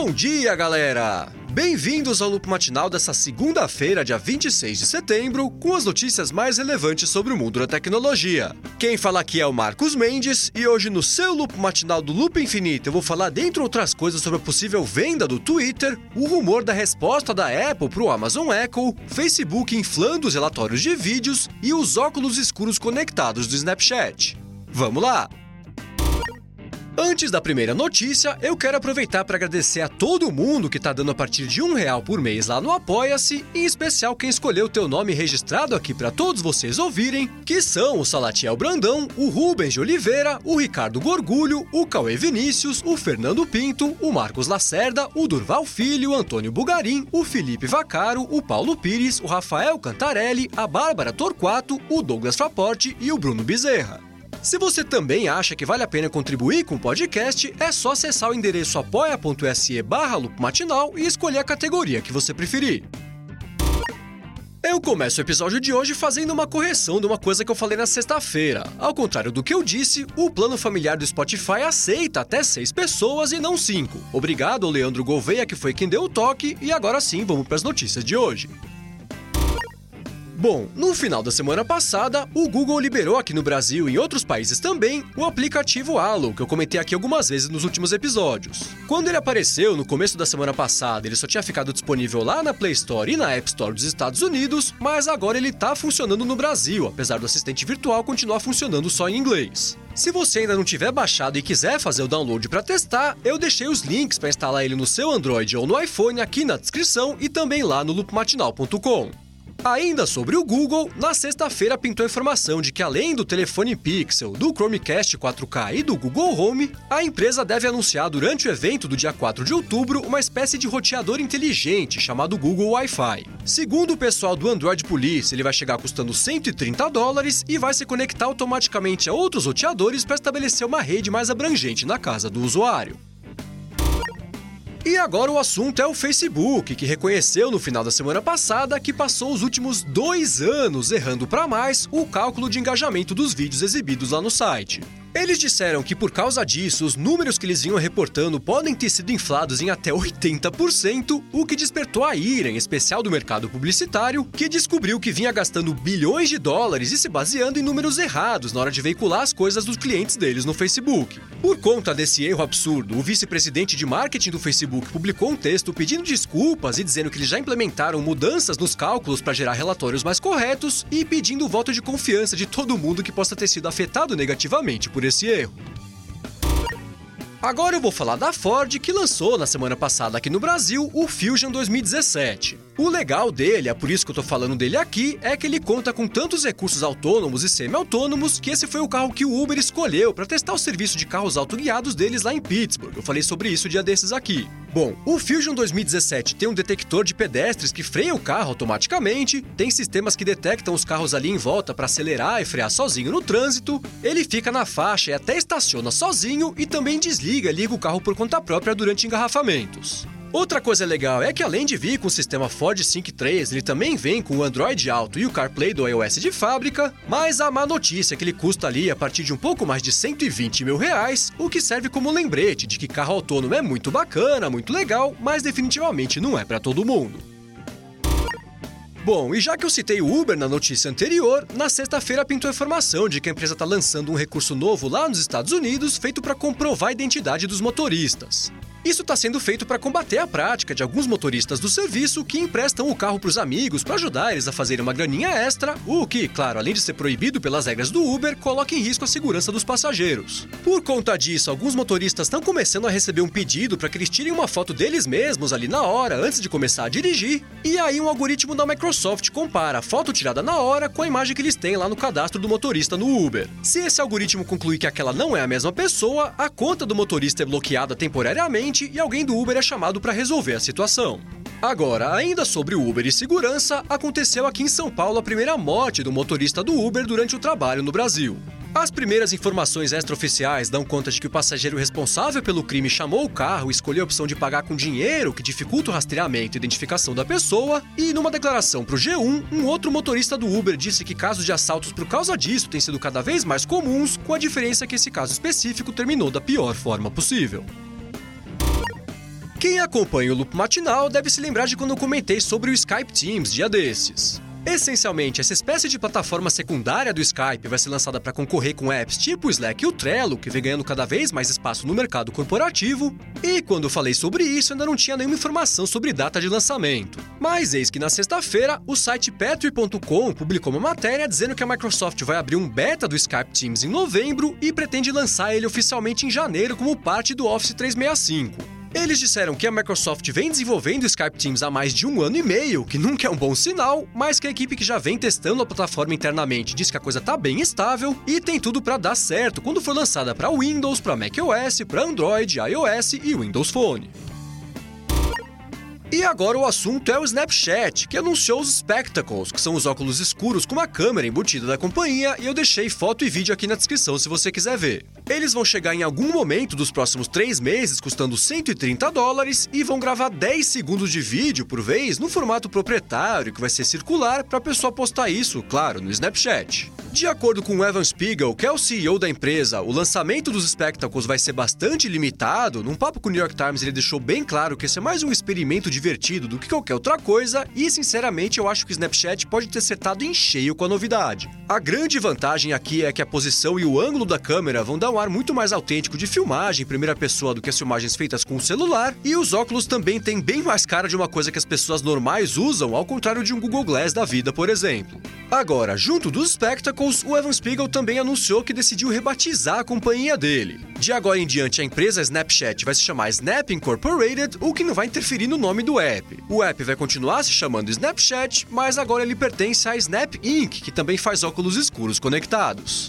Bom dia, galera! Bem-vindos ao Loop Matinal dessa segunda-feira, dia 26 de setembro, com as notícias mais relevantes sobre o mundo da tecnologia. Quem fala aqui é o Marcos Mendes, e hoje no seu Loop Matinal do Loop Infinito eu vou falar, dentre outras coisas, sobre a possível venda do Twitter, o rumor da resposta da Apple para o Amazon Echo, Facebook inflando os relatórios de vídeos e os óculos escuros conectados do Snapchat. Vamos lá! Antes da primeira notícia, eu quero aproveitar para agradecer a todo mundo que está dando a partir de R$1 por mês lá no Apoia-se, em especial quem escolheu o teu nome registrado aqui para todos vocês ouvirem, que são o Salatiel Brandão, o Rubens de Oliveira, o Ricardo Gorgulho, o Cauê Vinícius, o Fernando Pinto, o Marcos Lacerda, o Durval Filho, o Antônio Bugarim, o Felipe Vaccaro, o Paulo Pires, o Rafael Cantarelli, a Bárbara Torquato, o Douglas Fraporte e o Bruno Bezerra. Se você também acha que vale a pena contribuir com o podcast, é só acessar o endereço apoia.se/loopmatinal e escolher a categoria que você preferir. Eu começo o episódio de hoje fazendo uma correção de uma coisa que eu falei na sexta-feira. Ao contrário do que eu disse, o plano familiar do Spotify aceita até 6 pessoas e não 5. Obrigado ao Leandro Gouveia, que foi quem deu o toque, e agora sim vamos para as notícias de hoje. Bom, no final da semana passada, o Google liberou aqui no Brasil e em outros países também o aplicativo Allo, que eu comentei aqui algumas vezes nos últimos episódios. Quando ele apareceu no começo da semana passada, ele só tinha ficado disponível lá na Play Store e na App Store dos Estados Unidos, mas agora ele está funcionando no Brasil, apesar do assistente virtual continuar funcionando só em inglês. Se você ainda não tiver baixado e quiser fazer o download para testar, eu deixei os links para instalar ele no seu Android ou no iPhone aqui na descrição e também lá no loopmatinal.com. Ainda sobre o Google, na sexta-feira pintou a informação de que além do telefone Pixel, do Chromecast 4K e do Google Home, a empresa deve anunciar durante o evento do dia 4 de outubro uma espécie de roteador inteligente chamado Google Wi-Fi. Segundo o pessoal do Android Police, ele vai chegar custando $130 e vai se conectar automaticamente a outros roteadores para estabelecer uma rede mais abrangente na casa do usuário. E agora o assunto é o Facebook, que reconheceu no final da semana passada que passou os últimos 2 anos errando para mais o cálculo de engajamento dos vídeos exibidos lá no site. Eles disseram que por causa disso, os números que eles vinham reportando podem ter sido inflados em até 80%, o que despertou a ira, em especial do mercado publicitário, que descobriu que vinha gastando bilhões de dólares e se baseando em números errados na hora de veicular as coisas dos clientes deles no Facebook. Por conta desse erro absurdo, o vice-presidente de marketing do Facebook publicou um texto pedindo desculpas e dizendo que eles já implementaram mudanças nos cálculos para gerar relatórios mais corretos e pedindo o voto de confiança de todo mundo que possa ter sido afetado negativamente por esse erro. Agora eu vou falar da Ford, que lançou na semana passada aqui no Brasil o Fusion 2017. O legal dele, é por isso que eu tô falando dele aqui, é que ele conta com tantos recursos autônomos e semi-autônomos que esse foi o carro que o Uber escolheu para testar o serviço de carros autoguiados deles lá em Pittsburgh. Eu falei sobre isso um dia desses aqui. Bom, o Fusion 2017 tem um detector de pedestres que freia o carro automaticamente, tem sistemas que detectam os carros ali em volta para acelerar e frear sozinho no trânsito, ele fica na faixa e até estaciona sozinho e também desliga e liga o carro por conta própria durante engarrafamentos. Outra coisa legal é que além de vir com o sistema Ford Sync 3, ele também vem com o Android Auto e o CarPlay do iOS de fábrica, mas a má notícia é que ele custa ali a partir de um pouco mais de R$120 mil, o que serve como lembrete de que carro autônomo é muito bacana, muito legal, mas definitivamente não é para todo mundo. Bom, e já que eu citei o Uber na notícia anterior, na sexta-feira pintou a informação de que a empresa está lançando um recurso novo lá nos Estados Unidos feito para comprovar a identidade dos motoristas. Isso está sendo feito para combater a prática de alguns motoristas do serviço que emprestam o carro para os amigos para ajudar eles a fazerem uma graninha extra, o que, claro, além de ser proibido pelas regras do Uber, coloca em risco a segurança dos passageiros. Por conta disso, alguns motoristas estão começando a receber um pedido para que eles tirem uma foto deles mesmos ali na hora, antes de começar a dirigir, e aí um algoritmo da Microsoft compara a foto tirada na hora com a imagem que eles têm lá no cadastro do motorista no Uber. Se esse algoritmo concluir que aquela não é a mesma pessoa, a conta do motorista é bloqueada temporariamente e alguém do Uber é chamado para resolver a situação. Agora, ainda sobre o Uber e segurança, aconteceu aqui em São Paulo a primeira morte do motorista do Uber durante o trabalho no Brasil. As primeiras informações extraoficiais dão conta de que o passageiro responsável pelo crime chamou o carro e escolheu a opção de pagar com dinheiro, que dificulta o rastreamento e identificação da pessoa, e numa declaração para o G1, um outro motorista do Uber disse que casos de assaltos por causa disso têm sido cada vez mais comuns, com a diferença que esse caso específico terminou da pior forma possível. Quem acompanha o Loop Matinal deve se lembrar de quando eu comentei sobre o Skype Teams dia desses. Essencialmente, essa espécie de plataforma secundária do Skype vai ser lançada para concorrer com apps tipo o Slack e o Trello, que vem ganhando cada vez mais espaço no mercado corporativo, e quando eu falei sobre isso ainda não tinha nenhuma informação sobre data de lançamento. Mas eis que na sexta-feira, o site Petri.com publicou uma matéria dizendo que a Microsoft vai abrir um beta do Skype Teams em novembro e pretende lançar ele oficialmente em janeiro como parte do Office 365. Eles disseram que a Microsoft vem desenvolvendo o Skype Teams há mais de 1 ano e meio, que nunca é um bom sinal, mas que a equipe que já vem testando a plataforma internamente diz que a coisa tá bem estável e tem tudo para dar certo quando for lançada para Windows, para macOS, para Android, iOS e Windows Phone. E agora o assunto é o Snapchat, que anunciou os Spectacles, que são os óculos escuros com uma câmera embutida da companhia, e eu deixei foto e vídeo aqui na descrição se você quiser ver. Eles vão chegar em algum momento dos próximos 3 meses custando $130 e vão gravar 10 segundos de vídeo por vez no formato proprietário, que vai ser circular, para a pessoa postar isso, claro, no Snapchat. De acordo com o Evan Spiegel, que é o CEO da empresa, o lançamento dos Spectacles vai ser bastante limitado. Num papo com o New York Times, ele deixou bem claro que esse é mais um experimento divertido do que qualquer outra coisa, e sinceramente eu acho que o Snapchat pode ter acertado em cheio com a novidade. A grande vantagem aqui é que a posição e o ângulo da câmera vão dar um ar muito mais autêntico de filmagem em primeira pessoa do que as filmagens feitas com o celular, e os óculos também têm bem mais cara de uma coisa que as pessoas normais usam, ao contrário de um Google Glass da vida, por exemplo. Agora, junto dos Spectacles, o Evan Spiegel também anunciou que decidiu rebatizar a companhia dele. De agora em diante, a empresa Snapchat vai se chamar Snap Incorporated, o que não vai interferir no nome do app. O app vai continuar se chamando Snapchat, mas agora ele pertence à Snap Inc., que também faz óculos escuros conectados.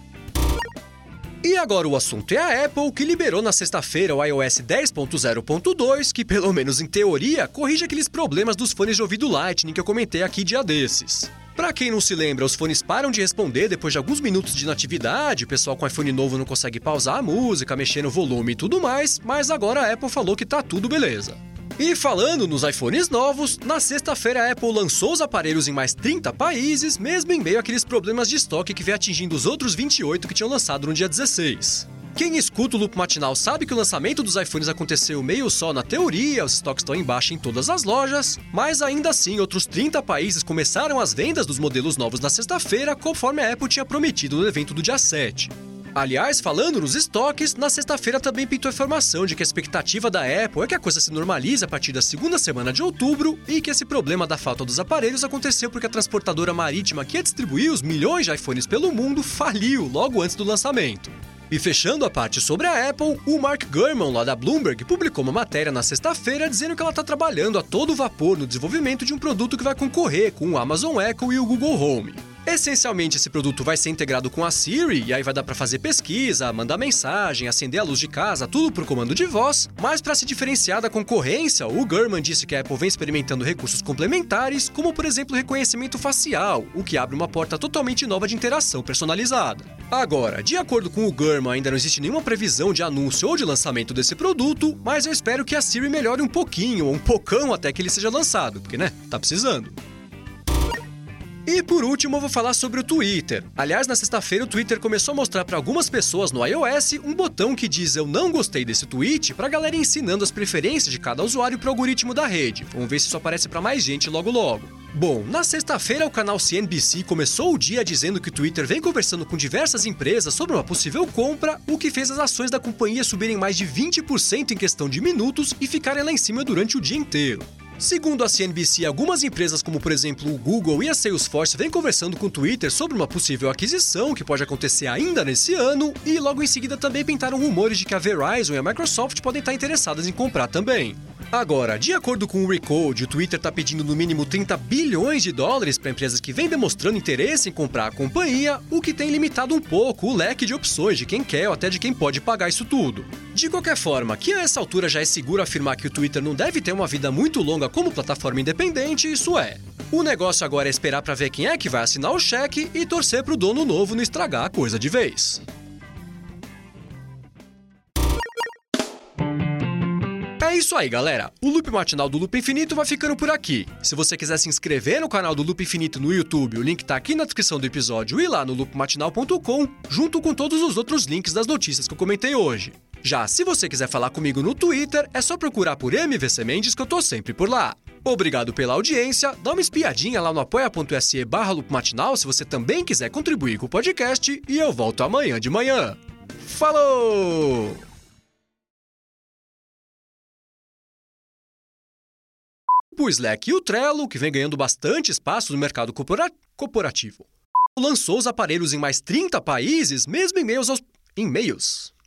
E agora o assunto é a Apple, que liberou na sexta-feira o iOS 10.0.2, que pelo menos em teoria corrige aqueles problemas dos fones de ouvido Lightning que eu comentei aqui dia desses. Pra quem não se lembra, os fones param de responder depois de alguns minutos de inatividade, o pessoal com iPhone novo não consegue pausar a música, mexer no volume e tudo mais, mas agora a Apple falou que tá tudo beleza. E falando nos iPhones novos, na sexta-feira a Apple lançou os aparelhos em mais 30 países, mesmo em meio àqueles problemas de estoque que vem atingindo os outros 28 que tinham lançado no dia 16. Quem escuta o Loop Matinal sabe que o lançamento dos iPhones aconteceu meio só na teoria, os estoques estão em baixa em todas as lojas, mas ainda assim outros 30 países começaram as vendas dos modelos novos na sexta-feira, conforme a Apple tinha prometido no evento do dia 7. Aliás, falando nos estoques, na sexta-feira também pintou a informação de que a expectativa da Apple é que a coisa se normalize a partir da segunda semana de outubro e que esse problema da falta dos aparelhos aconteceu porque a transportadora marítima que ia distribuir os milhões de iPhones pelo mundo faliu logo antes do lançamento. E fechando a parte sobre a Apple, o Mark Gurman, lá da Bloomberg, publicou uma matéria na sexta-feira dizendo que ela está trabalhando a todo vapor no desenvolvimento de um produto que vai concorrer com o Amazon Echo e o Google Home. Essencialmente, esse produto vai ser integrado com a Siri, e aí vai dar para fazer pesquisa, mandar mensagem, acender a luz de casa, tudo por comando de voz, mas para se diferenciar da concorrência, o Gurman disse que a Apple vem experimentando recursos complementares, como por exemplo reconhecimento facial, o que abre uma porta totalmente nova de interação personalizada. Agora, de acordo com o Gurman, ainda não existe nenhuma previsão de anúncio ou de lançamento desse produto, mas eu espero que a Siri melhore um pouquinho, ou um pocão até que ele seja lançado, porque tá precisando. E por último, eu vou falar sobre o Twitter. Aliás, na sexta-feira o Twitter começou a mostrar para algumas pessoas no iOS um botão que diz "eu não gostei desse tweet" pra galera ensinando as preferências de cada usuário pro algoritmo da rede. Vamos ver se isso aparece para mais gente logo logo. Bom, na sexta-feira o canal CNBC começou o dia dizendo que o Twitter vem conversando com diversas empresas sobre uma possível compra, o que fez as ações da companhia subirem mais de 20% em questão de minutos e ficarem lá em cima durante o dia inteiro. Segundo a CNBC, algumas empresas como, por exemplo, o Google e a Salesforce vêm conversando com o Twitter sobre uma possível aquisição que pode acontecer ainda nesse ano, e logo em seguida também pintaram rumores de que a Verizon e a Microsoft podem estar interessadas em comprar também. Agora, de acordo com o Recode, o Twitter está pedindo no mínimo $30 bilhões para empresas que vêm demonstrando interesse em comprar a companhia, o que tem limitado um pouco o leque de opções de quem quer ou até de quem pode pagar isso tudo. De qualquer forma, que a essa altura já é seguro afirmar que o Twitter não deve ter uma vida muito longa como plataforma independente, isso é. O negócio agora é esperar para ver quem é que vai assinar o cheque e torcer para o dono novo não estragar a coisa de vez. É isso aí, galera. O Loop Matinal do Loop Infinito vai ficando por aqui. Se você quiser se inscrever no canal do Loop Infinito no YouTube, o link tá aqui na descrição do episódio e lá no loopmatinal.com, junto com todos os outros links das notícias que eu comentei hoje. Já se você quiser falar comigo no Twitter, é só procurar por MVC Mendes que eu tô sempre por lá. Obrigado pela audiência, dá uma espiadinha lá no apoia.se/loopmatinal se você também quiser contribuir com o podcast e eu volto amanhã de manhã. Falou! O Slack e o Trello, que vem ganhando bastante espaço no mercado corporativo, lançou os aparelhos em mais 30 países, mesmo em meios